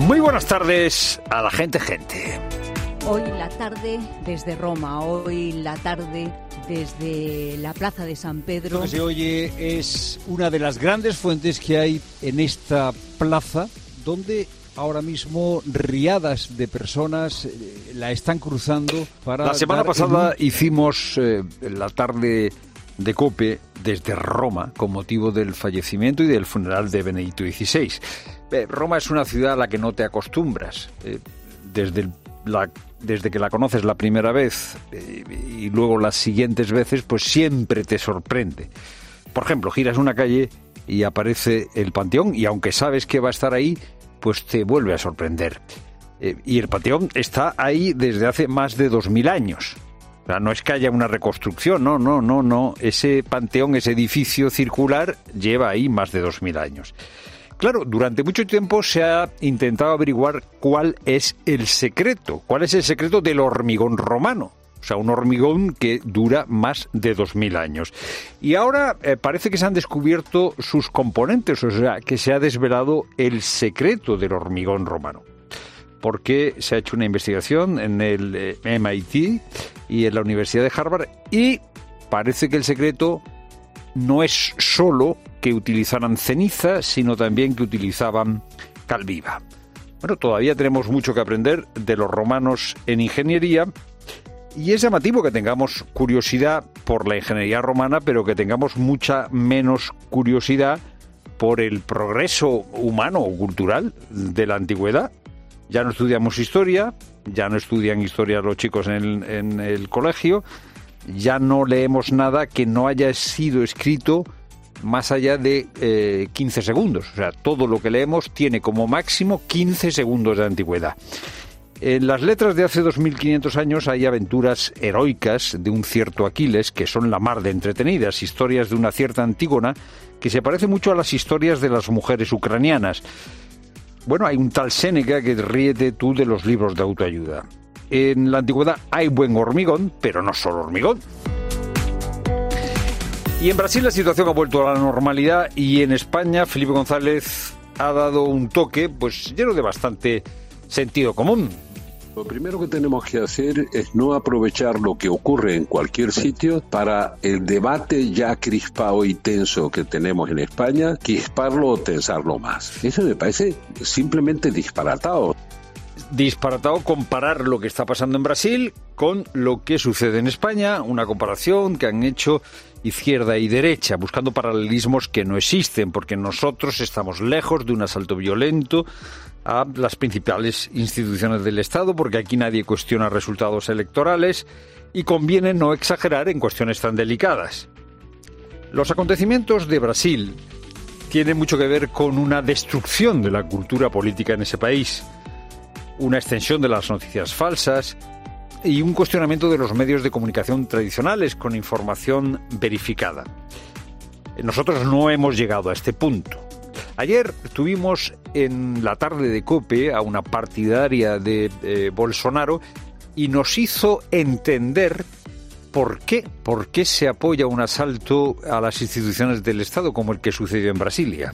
Muy buenas tardes a la gente. Hoy la tarde desde Roma, hoy la tarde desde la Plaza de San Pedro. Lo que se oye es una de las grandes fuentes que hay en esta plaza, donde ahora mismo riadas de personas la están cruzando para... La semana pasada hicimos la tarde de COPE desde Roma con motivo del fallecimiento y del funeral de Benedicto XVI. Roma es una ciudad a la que no te acostumbras. Desde que la conoces la primera vez y luego las siguientes veces, pues siempre te sorprende. Por ejemplo, giras una calle y aparece el Panteón y aunque sabes que va a estar ahí, pues te vuelve a sorprender. Y el Panteón está ahí desde hace más de 2000 años. O sea, no es que haya una reconstrucción, no. Ese Panteón, ese edificio circular, lleva ahí más de 2000 años. Claro, durante mucho tiempo se ha intentado averiguar cuál es el secreto del hormigón romano. O sea, un hormigón que dura más de 2000 años. Y ahora parece que se han descubierto sus componentes, o sea, que se ha desvelado el secreto del hormigón romano. Porque se ha hecho una investigación en el MIT y en la Universidad de Harvard y parece que el secreto no es solo que utilizaran ceniza, sino también que utilizaban cal viva. Bueno, todavía tenemos mucho que aprender de los romanos en ingeniería y es llamativo que tengamos curiosidad por la ingeniería romana, pero que tengamos mucha menos curiosidad por el progreso humano o cultural de la antigüedad. Ya no estudiamos historia, ya no estudian historia los chicos en el colegio, ya no leemos nada que no haya sido escrito más allá de 15 segundos. O sea, todo lo que leemos tiene como máximo 15 segundos de antigüedad. En las letras de hace 2500 años hay aventuras heroicas de un cierto Aquiles que son la mar de entretenidas, historias de una cierta Antígona que se parece mucho a las historias de las mujeres ucranianas. Bueno, hay un tal Séneca que ríete tú de los libros de autoayuda. En la antigüedad hay buen hormigón, pero no solo hormigón. Y en Brasil la situación ha vuelto a la normalidad y en España Felipe González ha dado un toque pues lleno de bastante sentido común. Lo primero que tenemos que hacer es no aprovechar lo que ocurre en cualquier sitio para el debate ya crispado y tenso que tenemos en España, crisparlo o tensarlo más. Eso me parece simplemente disparatado. Disparatado comparar lo que está pasando en Brasil con lo que sucede en España, una comparación que han hecho izquierda y derecha, buscando paralelismos que no existen, porque nosotros estamos lejos de un asalto violento a las principales instituciones del Estado, porque aquí nadie cuestiona resultados electorales y conviene no exagerar en cuestiones tan delicadas. Los acontecimientos de Brasil tienen mucho que ver con una destrucción de la cultura política en ese país, una extensión de las noticias falsas y un cuestionamiento de los medios de comunicación tradicionales con información verificada. Nosotros no hemos llegado a este punto. Ayer tuvimos en la tarde de COPE a una partidaria de Bolsonaro y nos hizo entender por qué se apoya un asalto a las instituciones del Estado como el que sucedió en Brasilia.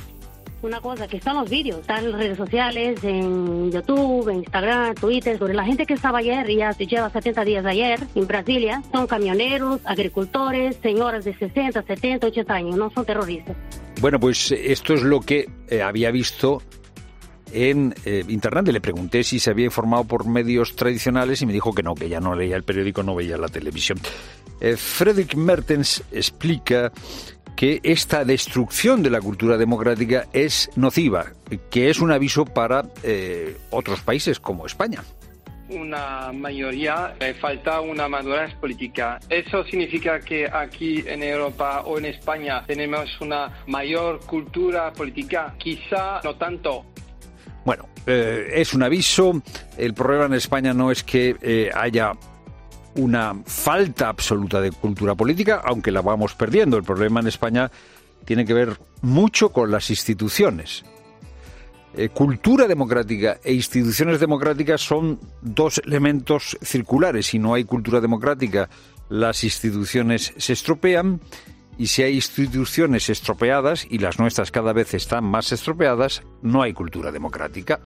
Una cosa que están los vídeos, están en las redes sociales, en YouTube, en Instagram, Twitter, sobre la gente que estaba ayer y ya se lleva 70 días ayer en Brasilia. Son camioneros, agricultores, señoras de 60, 70, 80 años, no son terroristas. Bueno, pues esto es lo que había visto en Internet. Le pregunté si se había informado por medios tradicionales y me dijo que no, que ya no leía el periódico, no veía la televisión. Friedrich Mertens explica que esta destrucción de la cultura democrática es nociva, que es un aviso para otros países como España. Una mayoría, falta una madurez política. Eso significa que aquí en Europa o en España tenemos una mayor cultura política, quizá no tanto. Bueno, es un aviso. El problema en España no es que haya una falta absoluta de cultura política, aunque la vamos perdiendo. El problema en España tiene que ver mucho con las instituciones. Cultura democrática e instituciones democráticas son dos elementos circulares. Si no hay cultura democrática, las instituciones se estropean, y si hay instituciones estropeadas, y las nuestras cada vez están más estropeadas, no hay cultura democrática.